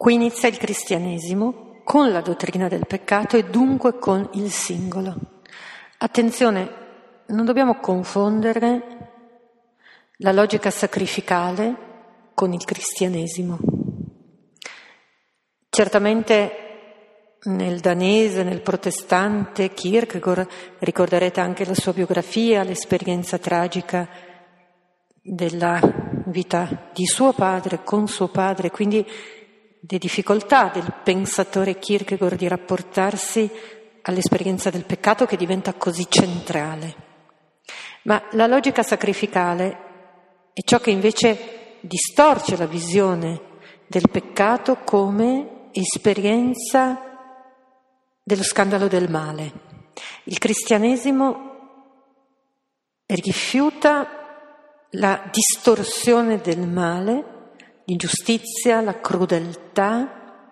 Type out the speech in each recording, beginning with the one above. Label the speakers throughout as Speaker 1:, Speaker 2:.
Speaker 1: Qui inizia il cristianesimo con la dottrina del peccato e dunque con il singolo. Attenzione, non dobbiamo confondere la logica sacrificale con il cristianesimo. Certamente nel danese, nel protestante Kierkegaard, ricorderete anche la sua biografia, l'esperienza tragica della vita di suo padre con suo padre, quindi le difficoltà del pensatore Kierkegaard di rapportarsi all'esperienza del peccato che diventa così centrale. Ma la logica sacrificale è ciò che invece distorce la visione del peccato come esperienza dello scandalo del male. Il cristianesimo rifiuta la distorsione del male, l'ingiustizia, la crudeltà,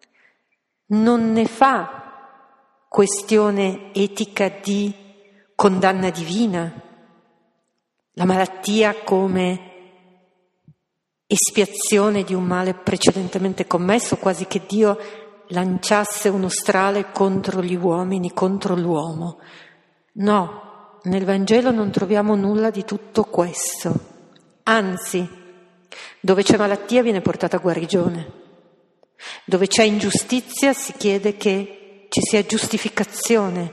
Speaker 1: non ne fa questione etica di condanna divina, la malattia come espiazione di un male precedentemente commesso, quasi che Dio lanciasse uno strale contro gli uomini, contro l'uomo. No, nel Vangelo non troviamo nulla di tutto questo. Anzi, dove c'è malattia viene portata guarigione. Dove c'è ingiustizia si chiede che ci sia giustificazione.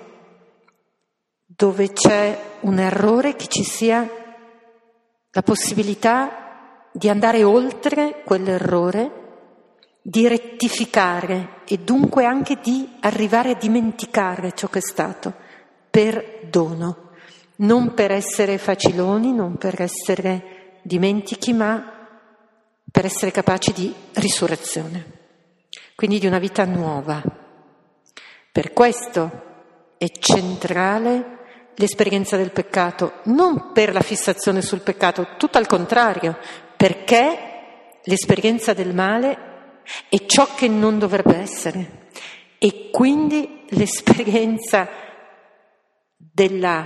Speaker 1: Dove c'è un errore che ci sia la possibilità di andare oltre quell'errore, di rettificare e dunque anche di arrivare a dimenticare ciò che è stato, per dono, non per essere faciloni, non per essere dimentichi, ma per essere capaci di risurrezione, quindi di una vita nuova. Per questo è centrale l'esperienza del peccato, non per la fissazione sul peccato, tutto al contrario, perché l'esperienza del male è ciò che non dovrebbe essere e quindi l'esperienza della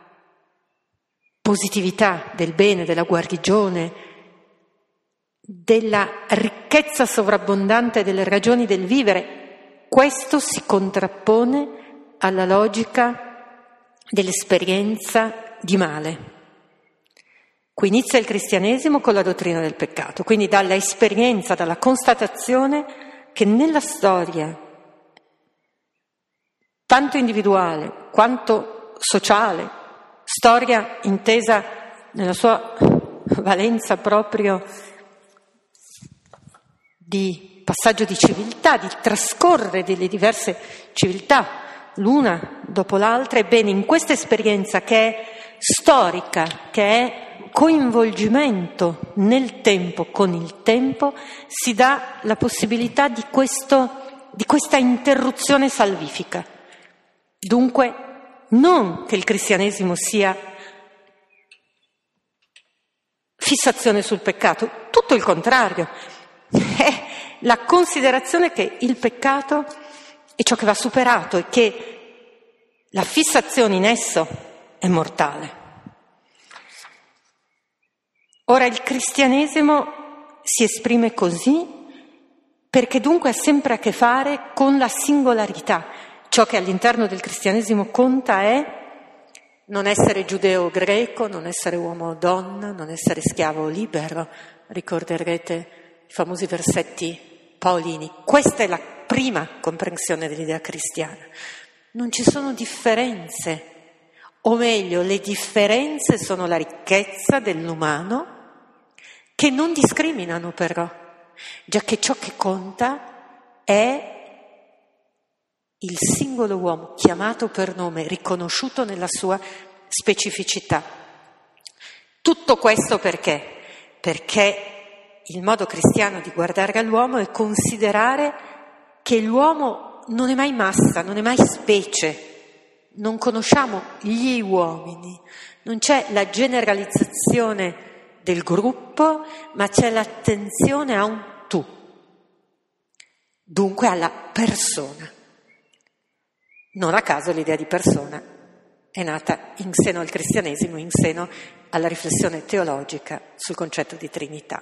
Speaker 1: positività, del bene, della guarigione, della ricchezza sovrabbondante delle ragioni del vivere, questo si contrappone alla logica dell'esperienza di male. Qui inizia il cristianesimo con la dottrina del peccato, quindi dalla esperienza, dalla constatazione che nella storia, tanto individuale quanto sociale, storia intesa nella sua valenza proprio di passaggio di civiltà, di trascorrere delle diverse civiltà, l'una dopo l'altra, ebbene in questa esperienza che è storica, che è coinvolgimento nel tempo con il tempo, si dà la possibilità di questa interruzione salvifica. Dunque, non che il cristianesimo sia fissazione sul peccato, tutto il contrario, è la considerazione che il peccato è ciò che va superato e che la fissazione in esso è mortale. Ora il cristianesimo si esprime così perché dunque ha sempre a che fare con la singolarità. Ciò che all'interno del cristianesimo conta è non essere giudeo o greco, non essere uomo o donna, non essere schiavo o libero. Ricorderete i famosi versetti paolini. Questa è la prima comprensione dell'idea cristiana. Non ci sono differenze. O meglio, le differenze sono la ricchezza dell'umano che non discriminano però, giacché ciò che conta è il singolo uomo chiamato per nome, riconosciuto nella sua specificità. Tutto questo perché? Perché il modo cristiano di guardare all'uomo è considerare che l'uomo non è mai massa, non è mai specie. Non conosciamo gli uomini, non c'è la generalizzazione del gruppo, ma c'è l'attenzione a un tu, dunque alla persona. Non a caso l'idea di persona è nata in seno al cristianesimo, in seno alla riflessione teologica sul concetto di Trinità.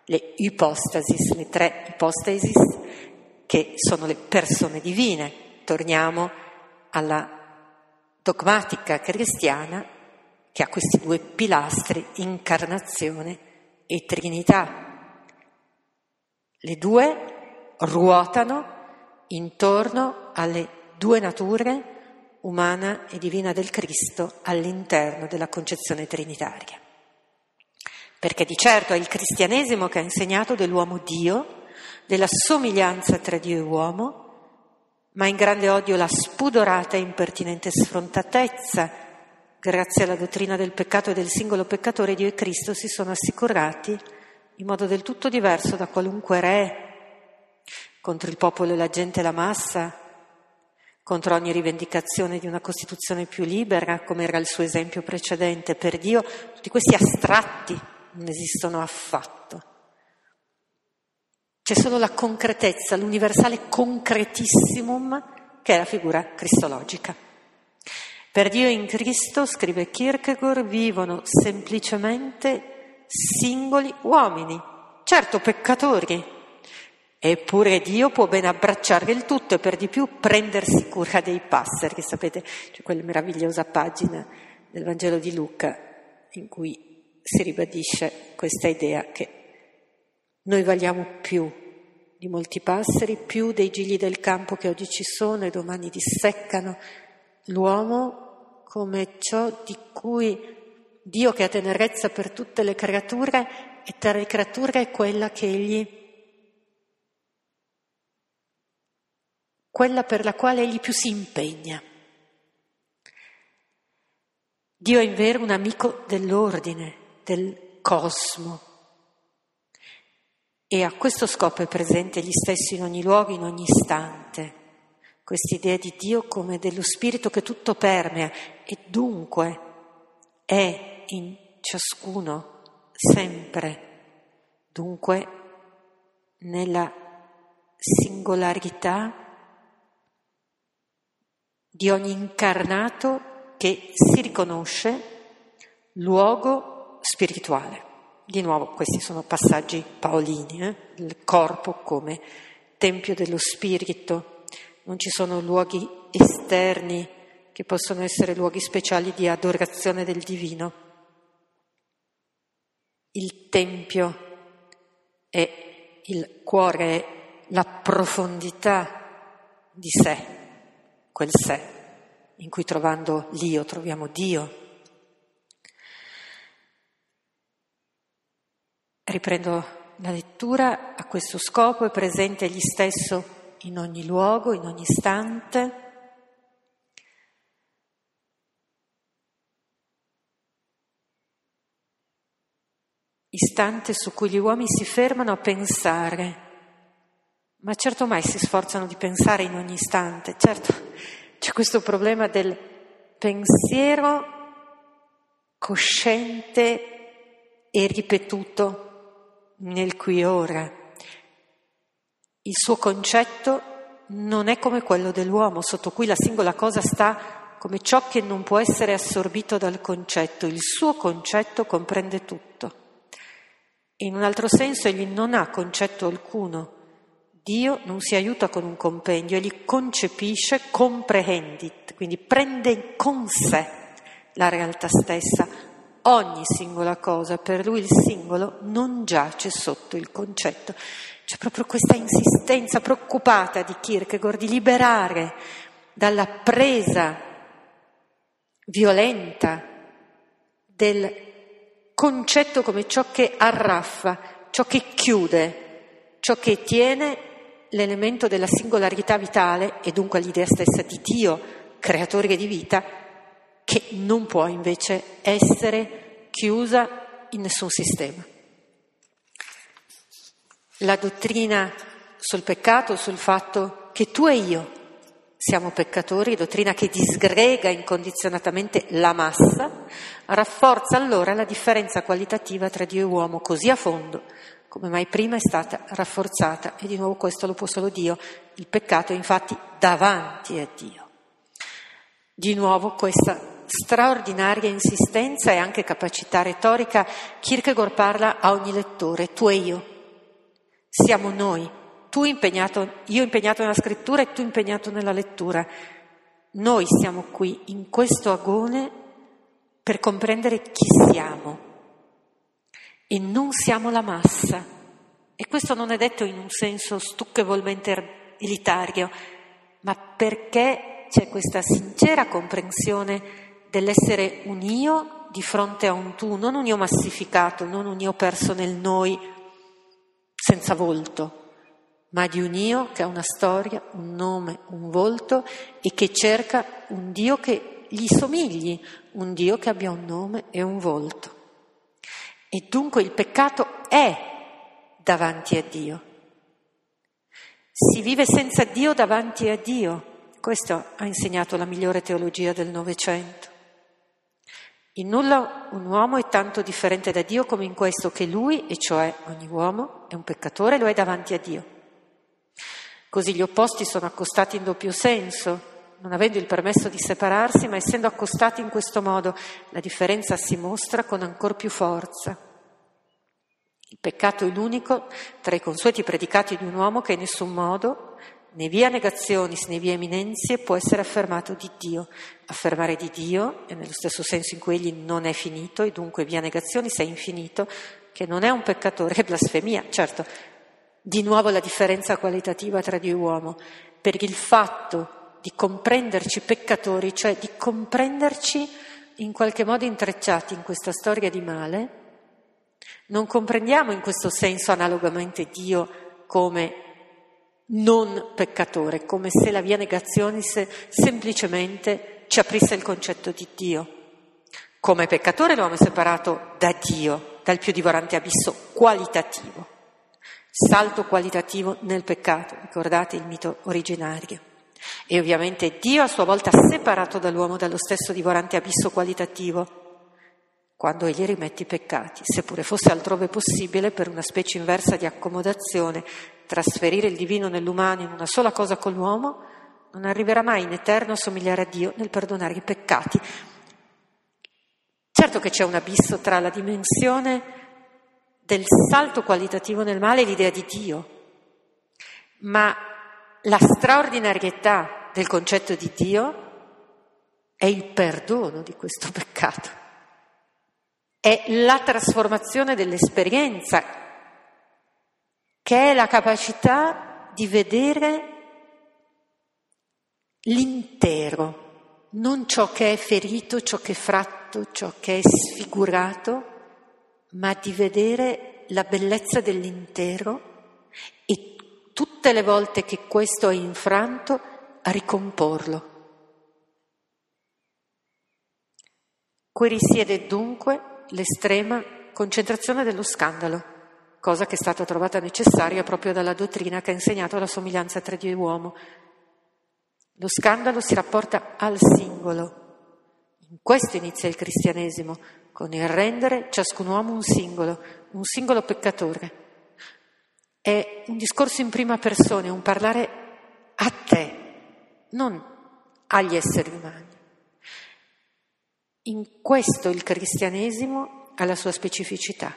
Speaker 1: le ipostasis, le tre ipostasis che sono le persone divine. Torniamo alla dogmatica cristiana che ha questi due pilastri, incarnazione e Trinità. Le due ruotano intorno alle due nature umana e divina del Cristo all'interno della concezione trinitaria. Perché di certo è il cristianesimo che ha insegnato dell'uomo Dio, della somiglianza tra Dio e uomo, ma in grande odio la spudorata e impertinente sfrontatezza. Grazie alla dottrina del peccato e del singolo peccatore, Dio e Cristo si sono assicurati in modo del tutto diverso da qualunque re, contro il popolo e la gente e la massa, contro ogni rivendicazione di una Costituzione più libera, come era il suo esempio precedente. Per Dio tutti questi astratti non esistono affatto. C'è solo la concretezza, l'universale concretissimum, che è la figura cristologica. Per Dio in Cristo, scrive Kierkegaard, vivono semplicemente singoli uomini, certo peccatori, eppure Dio può ben abbracciare il tutto e per di più prendersi cura dei passeri. Sapete, c'è quella meravigliosa pagina del Vangelo di Luca in cui si ribadisce questa idea che noi valiamo più di molti passeri, più dei gigli del campo che oggi ci sono e domani disseccano. L'uomo come ciò di cui Dio, che ha tenerezza per tutte le creature, e tra le creature è quella per la quale egli più si impegna. Dio è invero un amico dell'ordine, del cosmo, e a questo scopo è presente egli stesso in ogni luogo, in ogni istante. Quest'idea di Dio come dello spirito che tutto permea e dunque è in ciascuno sempre, dunque nella singolarità di ogni incarnato che si riconosce luogo spirituale. Di nuovo, questi sono passaggi paolini, il corpo come tempio dello spirito, non ci sono luoghi esterni che possono essere luoghi speciali di adorazione del divino. Il tempio è il cuore, è la profondità di sé, quel sé in cui trovando l'io troviamo Dio. Riprendo la lettura. A questo scopo è presente egli stesso in ogni luogo, in ogni istante. Istante su cui gli uomini si fermano a pensare, ma certo mai si sforzano di pensare in ogni istante. Certo, c'è questo problema del pensiero cosciente e ripetuto nel qui e ora. Il suo concetto non è come quello dell'uomo, sotto cui la singola cosa sta come ciò che non può essere assorbito dal concetto. Il suo concetto comprende tutto. E in un altro senso egli non ha concetto alcuno. Dio non si aiuta con un compendio, egli concepisce, comprehendit, quindi prende con sé la realtà stessa, ogni singola cosa. Per lui il singolo non giace sotto il concetto. C'è proprio questa insistenza preoccupata di Kierkegaard di liberare dalla presa violenta del concetto come ciò che arraffa, ciò che chiude, ciò che tiene l'elemento della singolarità vitale e dunque l'idea stessa di Dio, creatore di vita, che non può invece essere chiusa in nessun sistema. La dottrina sul peccato, sul fatto che tu e io siamo peccatori, dottrina che disgrega incondizionatamente la massa, rafforza allora la differenza qualitativa tra Dio e uomo così a fondo come mai prima è stata rafforzata, e di nuovo questo lo può solo Dio. Il peccato è infatti davanti a Dio. Di nuovo questa straordinaria insistenza e anche capacità retorica. Kierkegaard parla a ogni lettore, tu e io. siamo noi, io impegnato nella scrittura e tu impegnato nella lettura. Noi siamo qui in questo agone per comprendere chi siamo e non siamo la massa. E questo non è detto in un senso stucchevolmente elitario, ma perché c'è questa sincera comprensione dell'essere un io di fronte a un tu, non un io massificato, non un io perso nel noi senza volto, ma di un io che ha una storia, un nome, un volto e che cerca un Dio che gli somigli, un Dio che abbia un nome e un volto. E dunque il peccato è davanti a Dio. Si vive senza Dio davanti a Dio. Questo ha insegnato la migliore teologia del Novecento. In nulla un uomo è tanto differente da Dio come in questo che lui, e cioè ogni uomo, è un peccatore e lo è davanti a Dio. Così gli opposti sono accostati in doppio senso, non avendo il permesso di separarsi, ma essendo accostati in questo modo, la differenza si mostra con ancor più forza. Il peccato è l'unico tra i consueti predicati di un uomo che in nessun modo, né via negazionis né via eminenzie, può essere affermato di Dio. Affermare di Dio è nello stesso senso in cui egli non è finito e dunque via negazionis è infinito, che non è un peccatore, è blasfemia. Certo, di nuovo la differenza qualitativa tra Dio e uomo, perché il fatto di comprenderci peccatori, cioè di comprenderci in qualche modo intrecciati in questa storia di male, non comprendiamo in questo senso analogamente Dio come non peccatore, come se la via negazionis semplicemente ci aprisse il concetto di Dio. Come peccatore l'uomo è separato da Dio, dal più divorante abisso qualitativo, salto qualitativo nel peccato, ricordate il mito originario. E ovviamente Dio a sua volta ha separato dall'uomo dallo stesso divorante abisso qualitativo quando egli rimette i peccati, seppure fosse altrove possibile per una specie inversa di accomodazione trasferire il divino nell'umano in una sola cosa con l'uomo, non arriverà mai in eterno a somigliare a Dio nel perdonare i peccati. Certo che c'è un abisso tra la dimensione del salto qualitativo nel male e l'idea di Dio, ma la straordinarietà del concetto di Dio è il perdono di questo peccato, è la trasformazione dell'esperienza, che è la capacità di vedere l'intero, non ciò che è ferito, ciò che è fratto, ciò che è sfigurato, ma di vedere la bellezza dell'intero e tutte le volte che questo è infranto a ricomporlo. Qui risiede dunque l'estrema concentrazione dello scandalo, cosa che è stata trovata necessaria proprio dalla dottrina che ha insegnato la somiglianza tra Dio e uomo. Lo scandalo si rapporta al singolo. In questo inizia il cristianesimo, con il rendere ciascun uomo un singolo peccatore. È un discorso in prima persona, è un parlare a te, non agli esseri umani. In questo il cristianesimo ha la sua specificità.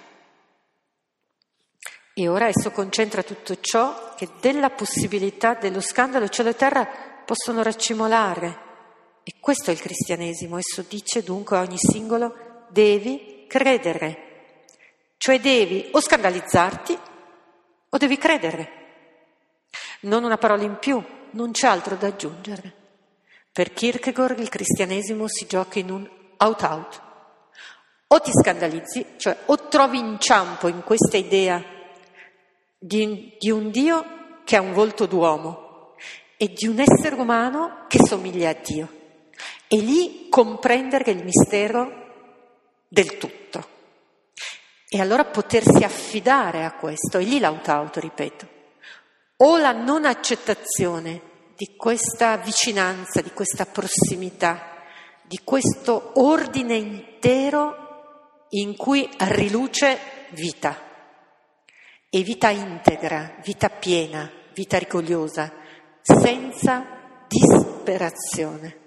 Speaker 1: E ora esso concentra tutto ciò che della possibilità dello scandalo cielo e terra possono raccimolare. E questo è il cristianesimo. Esso dice dunque a ogni singolo: devi credere. Cioè devi o scandalizzarti o devi credere. Non una parola in più, non c'è altro da aggiungere. Per Kierkegaard il cristianesimo si gioca in un out-out. O ti scandalizzi, cioè o trovi inciampo in questa idea di un Dio che ha un volto d'uomo e di un essere umano che somiglia a Dio, e lì comprendere il mistero del tutto. E allora potersi affidare a questo, e lì l'auto, ripeto, o la non accettazione di questa vicinanza, di questa prossimità, di questo ordine intero in cui riluce vita, e vita integra, vita piena, vita rigogliosa, senza disperazione.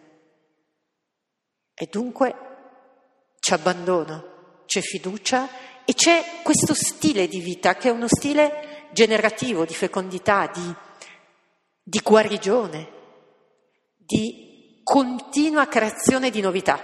Speaker 1: E dunque c'è abbandono, c'è fiducia e c'è questo stile di vita che è uno stile generativo, di fecondità, di guarigione, di continua creazione di novità,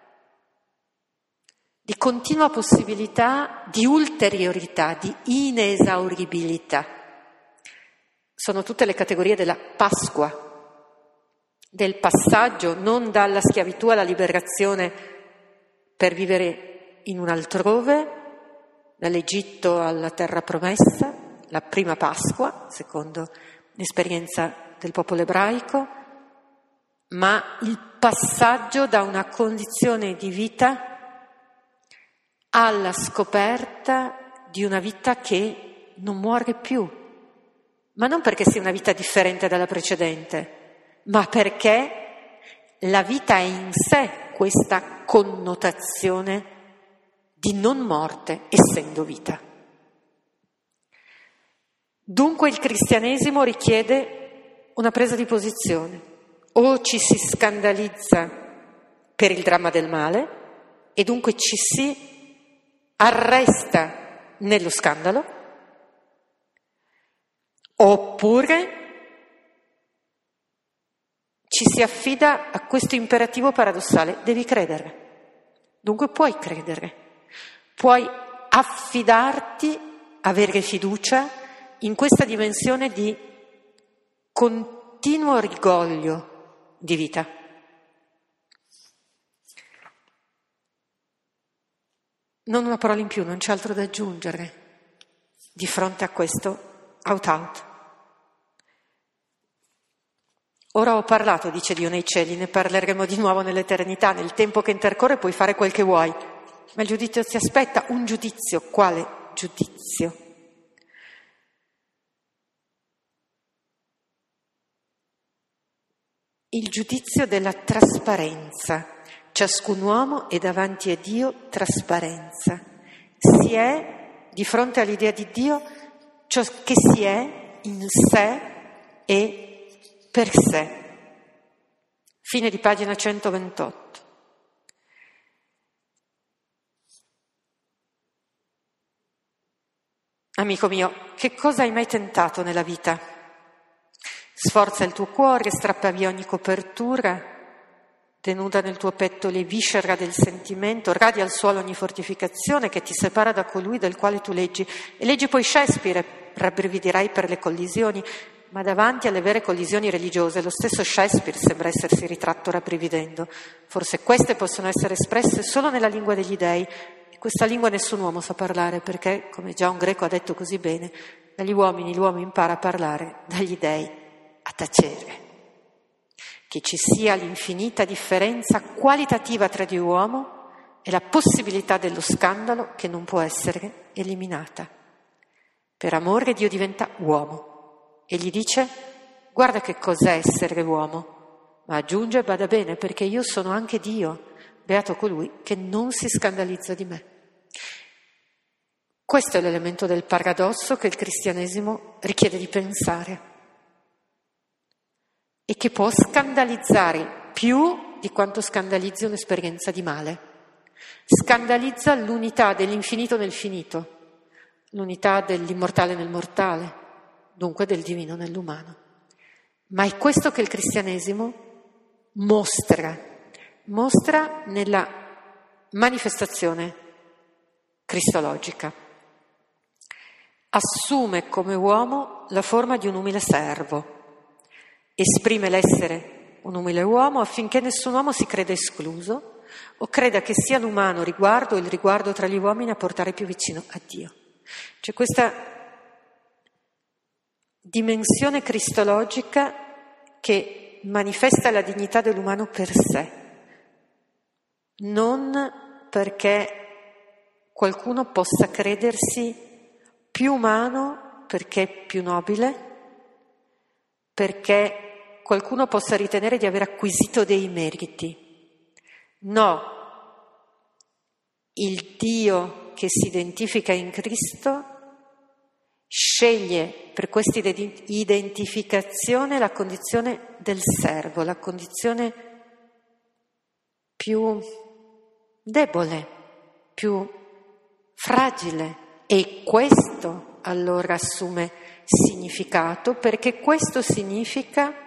Speaker 1: di continua possibilità di ulteriorità, di inesauribilità. Sono tutte le categorie della Pasqua, del passaggio non dalla schiavitù alla liberazione per vivere in un altrove, dall'Egitto alla terra promessa, la prima Pasqua, secondo l'esperienza del popolo ebraico, ma il passaggio da una condizione di vita alla scoperta di una vita che non muore più, ma non perché sia una vita differente dalla precedente, ma perché la vita è in sé questa connotazione di non morte, essendo vita. Dunque il cristianesimo richiede una presa di posizione. O ci si scandalizza per il dramma del male e dunque ci si arresta nello scandalo, oppure ci si affida a questo imperativo paradossale: devi credere. Dunque puoi credere, puoi affidarti, avere fiducia in questa dimensione di continuo rigoglio di vita. Non una parola in più, non c'è altro da aggiungere di fronte a questo out. Ora ho parlato, dice Dio nei cieli, ne parleremo di nuovo nell'eternità, nel tempo che intercorre puoi fare quel che vuoi, ma il giudizio ti aspetta. Un giudizio, quale giudizio? Il giudizio della trasparenza. Ciascun uomo è davanti a Dio trasparenza. Si è di fronte all'idea di Dio ciò che si è in sé e per sé. Fine di pagina 128. Amico mio, che cosa hai mai tentato nella vita? Sforza il tuo cuore, strappa via ogni copertura, denuda nel tuo petto le viscera del sentimento, radia al suolo ogni fortificazione che ti separa da colui del quale tu leggi. E leggi poi Shakespeare, rabbrividirai per le collisioni, ma davanti alle vere collisioni religiose lo stesso Shakespeare sembra essersi ritratto rabbrividendo. Forse queste possono essere espresse solo nella lingua degli dei, e questa lingua nessun uomo sa parlare, perché, come già un greco ha detto così bene, dagli uomini l'uomo impara a parlare, dagli dei a tacere. Che ci sia l'infinita differenza qualitativa tra Dio e uomo e la possibilità dello scandalo che non può essere eliminata. Per amore Dio diventa uomo e gli dice: guarda che cos'è essere uomo, ma aggiunge: bada bene, perché io sono anche Dio, beato colui che non si scandalizza di me. Questo è l'elemento del paradosso che il cristianesimo richiede di pensare e che può scandalizzare più di quanto scandalizzi un'esperienza di male. Scandalizza l'unità dell'infinito nel finito, l'unità dell'immortale nel mortale, dunque del divino nell'umano. Ma è questo che il cristianesimo mostra nella manifestazione cristologica. Assume come uomo la forma di un umile servo, esprime l'essere un umile uomo affinché nessun uomo si creda escluso o creda che sia l'umano riguardo o il riguardo tra gli uomini a portare più vicino a Dio. C'è questa dimensione cristologica che manifesta la dignità dell'umano per sé, non perché qualcuno possa credersi più umano perché è più nobile, perché qualcuno possa ritenere di aver acquisito dei meriti. No, il Dio che si identifica in Cristo sceglie per questa identificazione la condizione del servo, la condizione più debole, più fragile, e questo allora assume significato, perché questo significa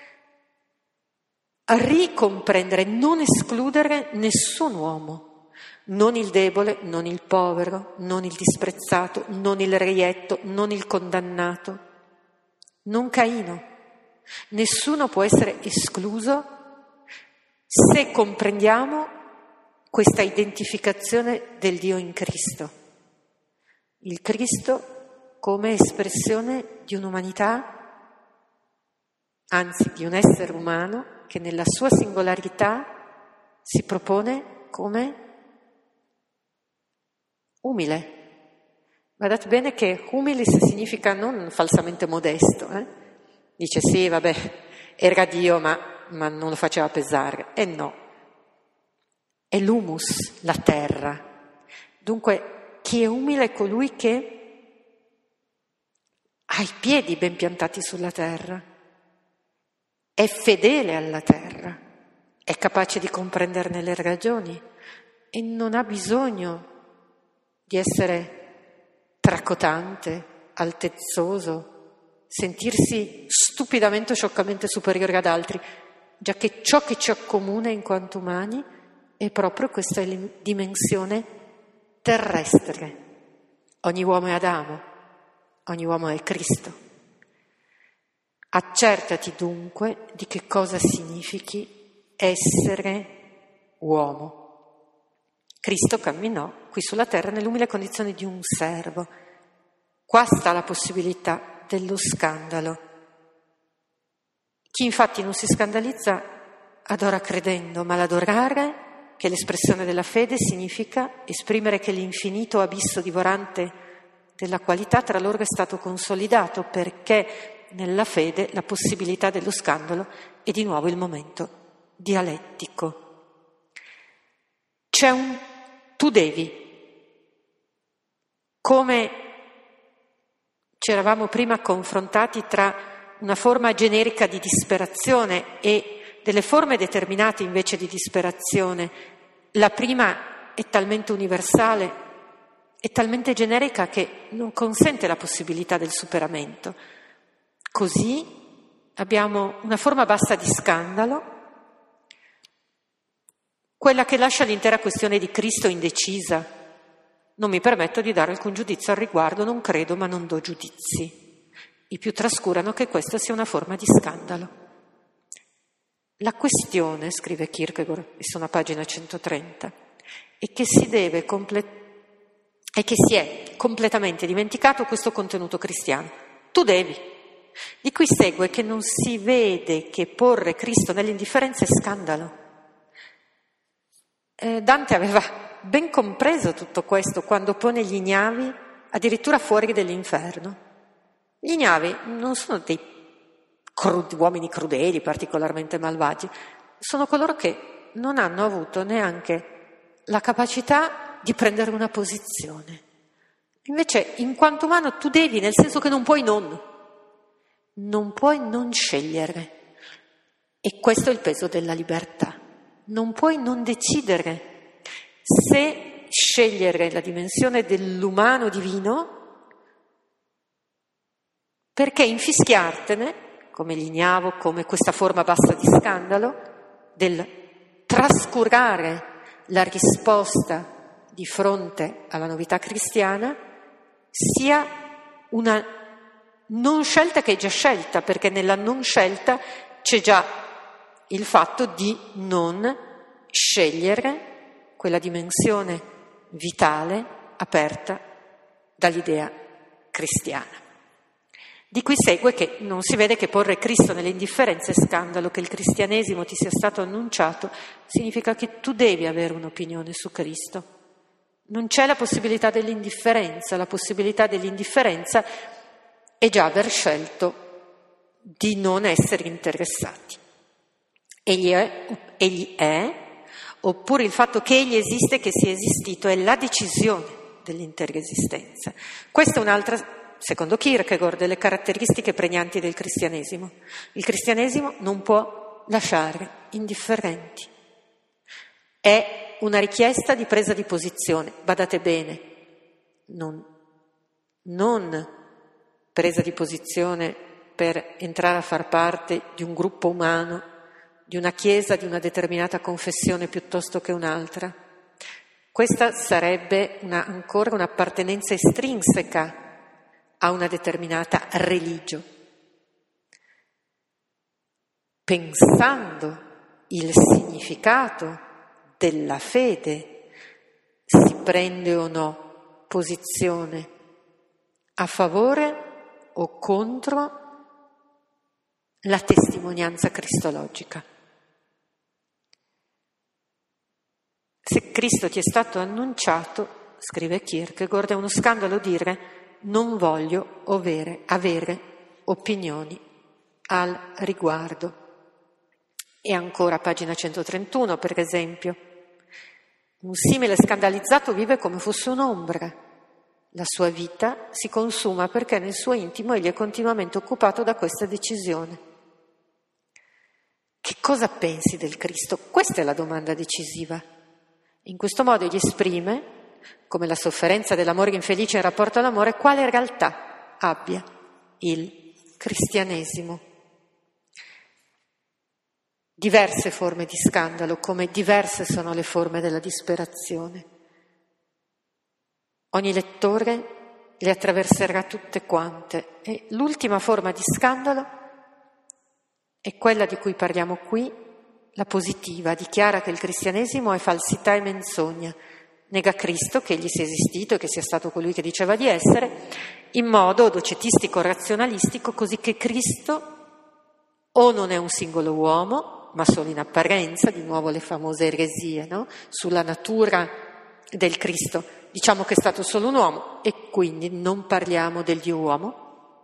Speaker 1: ricomprendere, non escludere nessun uomo, non il debole, non il povero, non il disprezzato, non il reietto, non il condannato, non Caino. Nessuno può essere escluso se comprendiamo questa identificazione del Dio in Cristo. Il Cristo come espressione di un'umanità, anzi di un essere umano, che nella sua singolarità si propone come umile. Guardate bene che humilis significa non falsamente modesto. Dice sì, vabbè, era Dio, ma non lo faceva pesare. E no, è l'humus, la terra. Dunque, chi è umile è colui che ha i piedi ben piantati sulla terra. È fedele alla terra, è capace di comprenderne le ragioni e non ha bisogno di essere tracotante, altezzoso, sentirsi stupidamente o scioccamente superiore ad altri, giacché ciò che ci accomuna in quanto umani è proprio questa dimensione terrestre. Ogni uomo è Adamo, ogni uomo è Cristo. Accertati dunque di che cosa significhi essere uomo. Cristo camminò qui sulla terra nell'umile condizione di un servo. Qua sta la possibilità dello scandalo. Chi infatti non si scandalizza adora credendo, ma l'adorare, che è l'espressione della fede, significa esprimere che l'infinito abisso divorante della qualità tra loro è stato consolidato, perché nella fede la possibilità dello scandalo è di nuovo il momento dialettico. C'è un tu devi. Come ci eravamo prima confrontati tra una forma generica di disperazione e delle forme determinate invece di disperazione, la prima è talmente universale, è talmente generica che non consente la possibilità del superamento. Così abbiamo una forma bassa di scandalo, quella che lascia l'intera questione di Cristo indecisa. Non mi permetto di dare alcun giudizio al riguardo, non credo, ma non do giudizi. I più trascurano che questa sia una forma di scandalo. La questione, scrive Kierkegaard, e sono a pagina 130, è che si è completamente dimenticato questo contenuto cristiano. Tu devi. Di cui segue che non si vede che porre Cristo nell'indifferenza è scandalo. Dante aveva ben compreso tutto questo quando pone gli ignavi addirittura fuori dell'inferno. Gli ignavi non sono dei uomini crudeli, particolarmente malvagi, sono coloro che non hanno avuto neanche la capacità di prendere una posizione. Invece, in quanto umano, tu devi, nel senso che non puoi non scegliere. E questo è il peso della libertà. Non puoi non decidere se scegliere la dimensione dell'umano divino, perché infischiartene, come l'ignavo, come questa forma bassa di scandalo, del trascurare la risposta di fronte alla novità cristiana, sia una non scelta che è già scelta, perché nella non scelta c'è già il fatto di non scegliere quella dimensione vitale aperta dall'idea cristiana. Di cui segue che non si vede che porre Cristo nell'indifferenza è scandalo. Che il cristianesimo ti sia stato annunciato significa che tu devi avere un'opinione su Cristo. Non c'è la possibilità dell'indifferenza. La possibilità dell'indifferenza è già aver scelto di non essere interessati. Egli è, oppure il fatto che egli esiste, che sia esistito, è la decisione dell'interesistenza. Questa è un'altra, secondo Kierkegaard, delle caratteristiche pregnanti del cristianesimo. Il cristianesimo non può lasciare indifferenti. È una richiesta di presa di posizione. Badate bene, non presa di posizione per entrare a far parte di un gruppo umano, di una chiesa, di una determinata confessione piuttosto che un'altra. Questa sarebbe ancora un'appartenenza estrinseca a una determinata religio. Pensando il significato della fede, si prende o no posizione a favore o contro la testimonianza cristologica. Se Cristo ti è stato annunciato, scrive Kierkegaard, è uno scandalo dire non voglio avere opinioni al riguardo. E ancora, pagina 131, per esempio, un simile scandalizzato vive come fosse un'ombra. La sua vita si consuma perché nel suo intimo egli è continuamente occupato da questa decisione. Che cosa pensi del Cristo? Questa è la domanda decisiva. In questo modo egli esprime, come la sofferenza dell'amore infelice in rapporto all'amore, quale realtà abbia il cristianesimo. Diverse forme di scandalo, come diverse sono le forme della disperazione. Ogni lettore le attraverserà tutte quante e l'ultima forma di scandalo è quella di cui parliamo qui, la positiva, dichiara che il cristianesimo è falsità e menzogna, nega Cristo, che egli sia esistito e che sia stato colui che diceva di essere, in modo docetistico razionalistico, così che Cristo o non è un singolo uomo, ma solo in apparenza, di nuovo le famose eresie, no? Sulla natura del Cristo. Diciamo che è stato solo un uomo e quindi non parliamo del Dio uomo.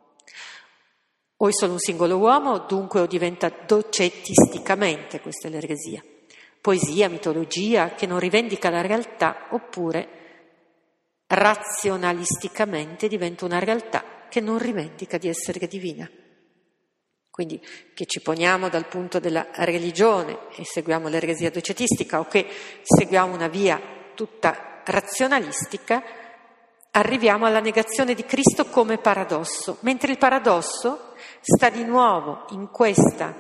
Speaker 1: O è solo un singolo uomo, dunque o diventa docetisticamente, questa è l'eresia, poesia, mitologia, che non rivendica la realtà, oppure razionalisticamente diventa una realtà che non rivendica di essere divina. Quindi che ci poniamo dal punto della religione e seguiamo l'eresia docetistica o che seguiamo una via tutta razionalistica, arriviamo alla negazione di Cristo come paradosso, mentre il paradosso sta di nuovo in questa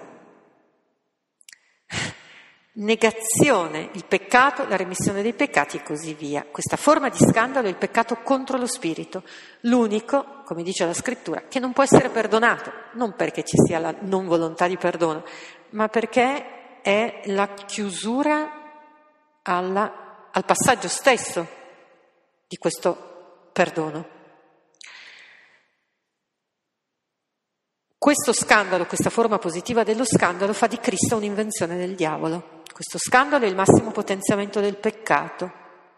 Speaker 1: negazione, il peccato, la remissione dei peccati e così via. Questa forma di scandalo è il peccato contro lo spirito, l'unico, come dice la scrittura, che non può essere perdonato, non perché ci sia la non volontà di perdono, ma perché è la chiusura al passaggio stesso di questo perdono. Questo scandalo, questa forma positiva dello scandalo fa di Cristo un'invenzione del diavolo. Questo scandalo è il massimo potenziamento del peccato,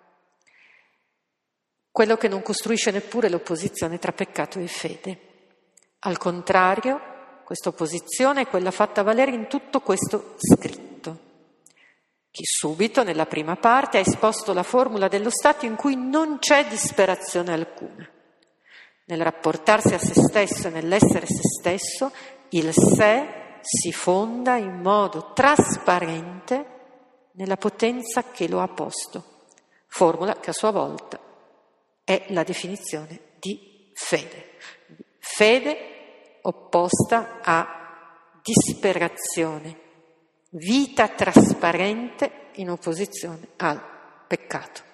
Speaker 1: quello che non costruisce neppure l'opposizione tra peccato e fede. Al contrario, questa opposizione è quella fatta valere in tutto questo scritto, che subito, nella prima parte, ha esposto la formula dello stato in cui non c'è disperazione alcuna. Nel rapportarsi a se stesso e nell'essere se stesso, il sé si fonda in modo trasparente nella potenza che lo ha posto, formula che a sua volta è la definizione di fede. Fede opposta a disperazione, vita trasparente in opposizione al peccato.